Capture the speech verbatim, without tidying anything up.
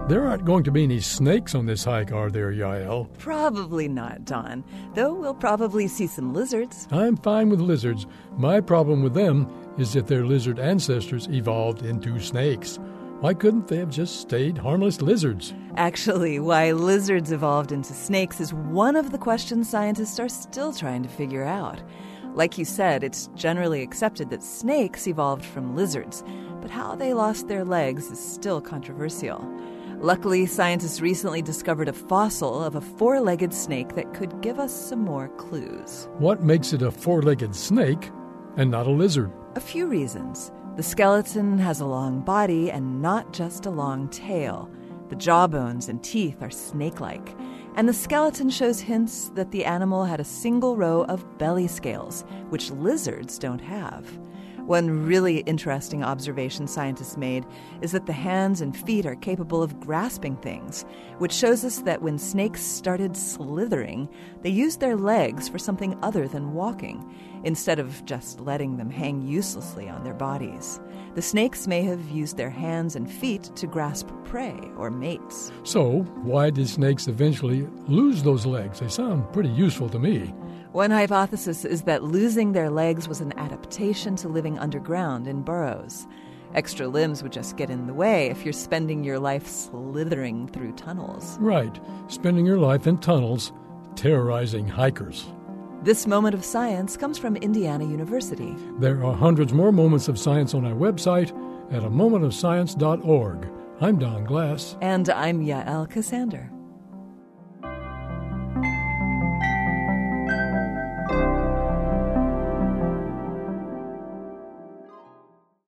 There aren't going to be any snakes on this hike, are there, Yael? Probably not, Don. Though we'll probably see some lizards. I'm fine with lizards. My problem with them is that their lizard ancestors evolved into snakes. Why couldn't they have just stayed harmless lizards? Actually, why lizards evolved into snakes is one of the questions scientists are still trying to figure out. Like you said, it's generally accepted that snakes evolved from lizards, but how they lost their legs is still controversial. Luckily, scientists recently discovered a fossil of a four-legged snake that could give us some more clues. What makes it a four-legged snake and not a lizard? A few reasons. The skeleton has a long body and not just a long tail. The jawbones and teeth are snake-like. And the skeleton shows hints that the animal had a single row of belly scales, which lizards don't have. One really interesting observation scientists made is that the hands and feet are capable of grasping things, which shows us that when snakes started slithering, they used their legs for something other than walking, instead of just letting them hang uselessly on their bodies. The snakes may have used their hands and feet to grasp prey or mates. So, why did snakes eventually lose those legs? They sound pretty useful to me. One hypothesis is that losing their legs was an adaptation to living underground in burrows. Extra limbs would just get in the way if you're spending your life slithering through tunnels. Right, spending your life in tunnels, terrorizing hikers. This moment of science comes from Indiana University. There are hundreds more moments of science on our website at a moment of science dot org. I'm Don Glass. And I'm Yael Cassander.